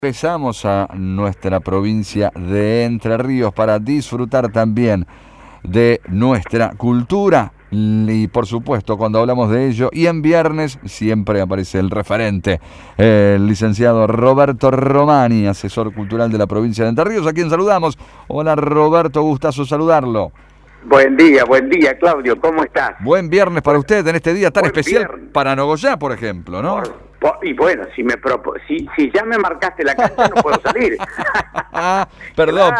Regresamos a nuestra provincia de Entre Ríos para disfrutar también de nuestra cultura y por supuesto cuando hablamos de ello y en viernes siempre aparece el referente, el licenciado Roberto Romani, asesor cultural de la provincia de Entre Ríos, a quien saludamos. Hola Roberto, gustazo saludarlo. Buen día Claudio, ¿cómo estás? Buen viernes para usted en este día tan Buen especial viernes. para Nogoyá, por ejemplo, ¿no? Y bueno, si ya me marcaste la cancha no puedo salir. Perdón.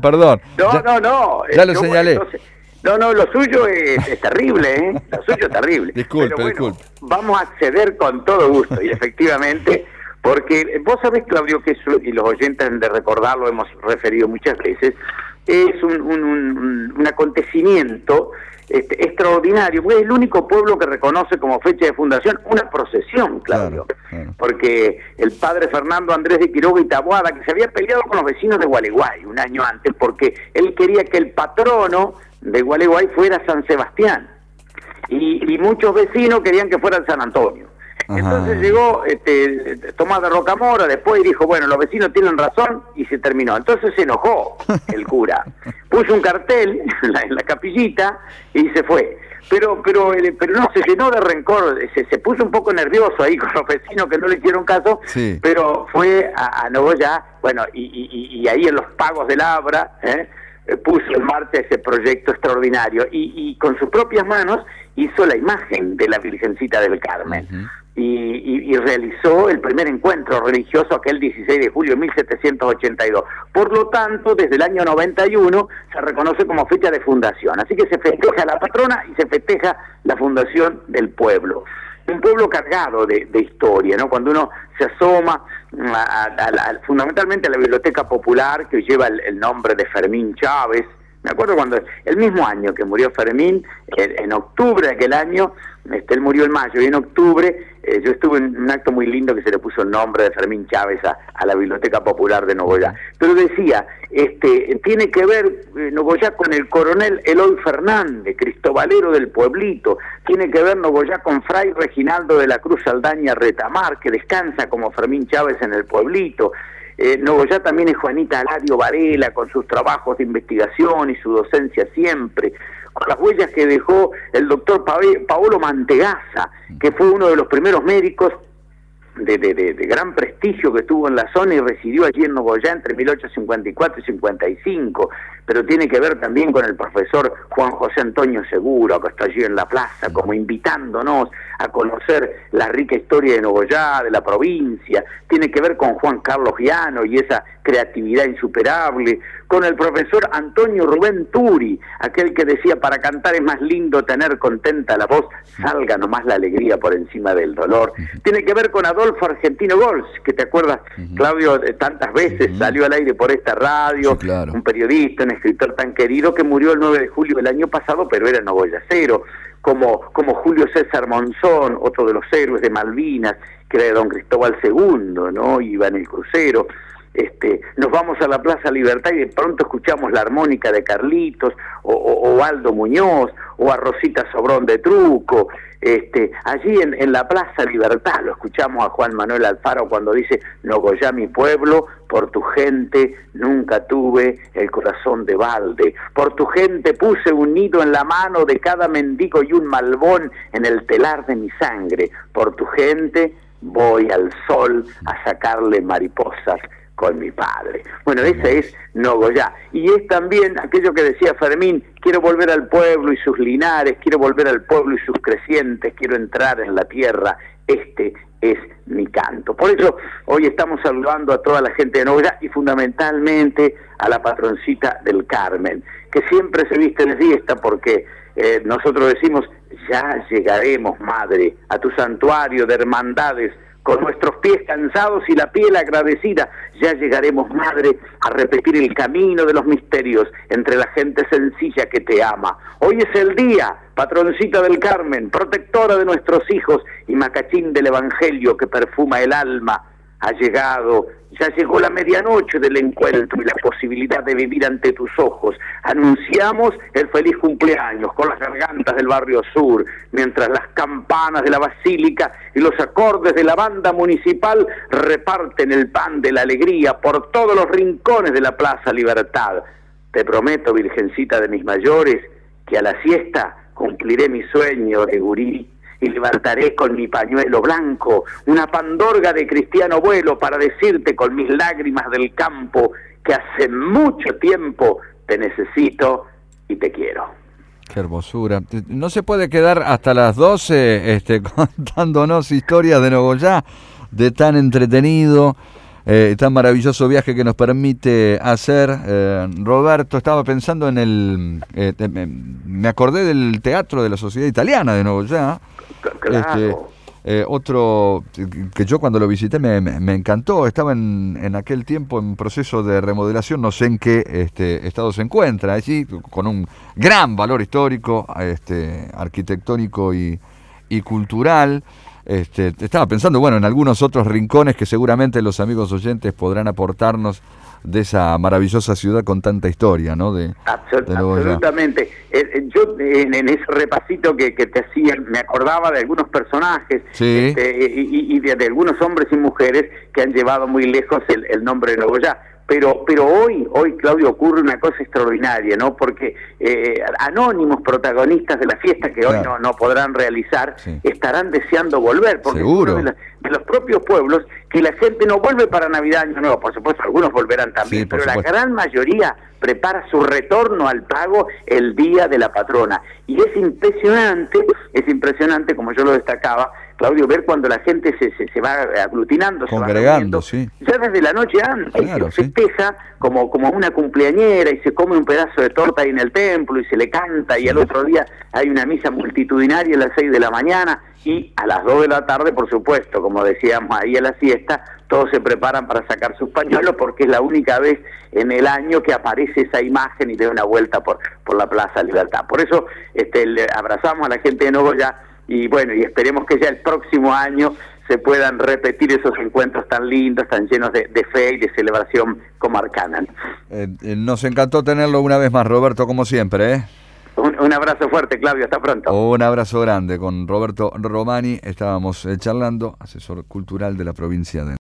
No. Ya lo señalé. Entonces, no, lo suyo es terrible, ¿eh? Lo suyo es terrible. Disculpe. Vamos a acceder con todo gusto y efectivamente, porque vos sabés, Claudio, que eso, y los oyentes han de recordarlo, hemos referido muchas veces, es un acontecimiento extraordinario, porque es el único pueblo que reconoce como fecha de fundación una procesión, Claudio. Claro. Porque el padre Fernando Andrés de Quiroga y Taboada, que se había peleado con los vecinos de Gualeguay un año antes, porque él quería que el patrono de Gualeguay fuera San Sebastián, y muchos vecinos querían que fuera San Antonio. Entonces llegó Tomás de Rocamora después y dijo, bueno, los vecinos tienen razón, y se terminó. Entonces se enojó el cura, puso un cartel en la capillita y se fue. Pero no, se llenó de rencor, se puso un poco nervioso ahí con los vecinos que no le hicieron caso, sí. Pero fue a Nogoyá, bueno, y ahí en los pagos del Abra, puso en marcha ese proyecto extraordinario y con sus propias manos hizo la imagen de la Virgencita del Carmen. Y realizó el primer encuentro religioso aquel 16 de julio de 1782. Por lo tanto, desde el año 91 se reconoce como fecha de fundación. Así que se festeja la patrona y se festeja la fundación del pueblo. Un pueblo cargado de historia, ¿no? Cuando uno se asoma fundamentalmente a la Biblioteca Popular, que lleva el nombre de Fermín Chávez. Me acuerdo cuando, el mismo año que murió Fermín, en octubre de aquel año, él murió en mayo, y en octubre yo estuve en un acto muy lindo que se le puso el nombre de Fermín Chávez a la Biblioteca Popular de Nogoyá. Pero decía, tiene que ver Nogoyá con el coronel Eloy Fernández, cristobalero del pueblito, tiene que ver Nogoyá con Fray Reginaldo de la Cruz Saldaña Retamar, que descansa como Fermín Chávez en el pueblito. Nogoyá también es Juanita Alario Varela, con sus trabajos de investigación y su docencia siempre, con las huellas que dejó el doctor Paolo Mantegazza, que fue uno de los primeros médicos de gran prestigio que tuvo en la zona y residió allí en Nogoyá entre 1854 y 55, pero tiene que ver también con el profesor Juan José Antonio Seguro, que está allí en la plaza, como invitándonos a conocer la rica historia de Nogoyá, de la provincia. Tiene que ver con Juan Carlos Giano y esa creatividad insuperable, con el profesor Antonio Rubén Turi, aquel que decía, para cantar es más lindo tener contenta la voz, salga nomás la alegría por encima del dolor. Tiene que ver con Adolfo Argentino Gols, que te acuerdas, Claudio, tantas veces salió al aire por esta radio, sí, claro. Un periodista, un escritor tan querido, que murió el 9 de julio del año pasado, pero era nogoyacero, como Julio César Monzón, otro de los héroes de Malvinas, que era de don Cristóbal II, ¿no? Iba en el crucero. Nos vamos a la Plaza Libertad y de pronto escuchamos la armónica de Carlitos, o Aldo Muñoz, o a Rosita Sobrón de Truco. Allí en la Plaza Libertad lo escuchamos a Juan Manuel Alfaro cuando dice, Nogoyá mi pueblo, por tu gente nunca tuve el corazón de balde, por tu gente puse un nido en la mano de cada mendigo y un malbón en el telar de mi sangre, por tu gente voy al sol a sacarle mariposas con mi padre. Bueno, ese es Nogoyá. Y es también aquello que decía Fermín, quiero volver al pueblo y sus linares, quiero volver al pueblo y sus crecientes, quiero entrar en la tierra, este es mi canto. Por eso hoy estamos saludando a toda la gente de Nogoyá y fundamentalmente a la patroncita del Carmen, que siempre se viste de fiesta porque nosotros decimos, ya llegaremos, madre, a tu santuario de hermandades, con nuestros pies cansados y la piel agradecida, ya llegaremos, madre, a repetir el camino de los misterios entre la gente sencilla que te ama. Hoy es el día, patroncita del Carmen, protectora de nuestros hijos y macachín del Evangelio que perfuma el alma. ha llegado, ya llegó la medianoche del encuentro y la posibilidad de vivir ante tus ojos. Anunciamos el feliz cumpleaños con las gargantas del barrio sur, mientras las campanas de la basílica y los acordes de la banda municipal reparten el pan de la alegría por todos los rincones de la Plaza Libertad. Te prometo, virgencita de mis mayores, que a la siesta cumpliré mi sueño de gurí y levantaré con mi pañuelo blanco una pandorga de cristiano vuelo para decirte con mis lágrimas del campo que hace mucho tiempo te necesito y te quiero. Qué hermosura. No se puede quedar hasta las 12 contándonos historias de Nogoyá, de tan entretenido, tan maravilloso viaje que nos permite hacer. Roberto, estaba pensando en me acordé del Teatro de la Sociedad Italiana de Nogoyá. Claro. Otro que yo cuando lo visité me encantó. Estaba en aquel tiempo en proceso de remodelación, no sé en qué estado se encuentra allí, con un gran valor histórico, arquitectónico y cultural. Estaba pensando, bueno, en algunos otros rincones que seguramente los amigos oyentes podrán aportarnos de esa maravillosa ciudad con tanta historia, ¿no? Absolutamente. Yo en ese repasito que te hacía, me acordaba de algunos personajes, sí, y de algunos hombres y mujeres que han llevado muy lejos el nombre de Nogoyá. Pero hoy, Claudio, ocurre una cosa extraordinaria, ¿no? Porque anónimos protagonistas de la fiesta que hoy no podrán realizar, sí, estarán deseando volver, porque seguro, de los propios pueblos, que la gente no vuelve para Navidad, Año Nuevo. Por supuesto, algunos volverán también, sí, pero la gran mayoría prepara su retorno al pago el día de la patrona. Y es impresionante, como yo lo destacaba, Claudio, ver cuando la gente se va aglutinando, congregando, se va sí, ya desde la noche antes, claro, se festeja como una cumpleañera y se come un pedazo de torta ahí en el templo y se le canta, y al otro día hay una misa multitudinaria a las 6 de la mañana y a las 2 de la tarde, por supuesto, como decíamos ahí a la siesta, todos se preparan para sacar sus pañuelos porque es la única vez en el año que aparece esa imagen y da una vuelta por la Plaza Libertad. Por eso le abrazamos a la gente de Nogoyá y bueno, y esperemos que ya el próximo año se puedan repetir esos encuentros tan lindos, tan llenos de fe y de celebración comarcana. Nos encantó tenerlo una vez más, Roberto, como siempre, ¿eh? Un abrazo fuerte, Claudio, hasta pronto. Un abrazo grande. Con Roberto Romani estábamos charlando, asesor cultural de la provincia de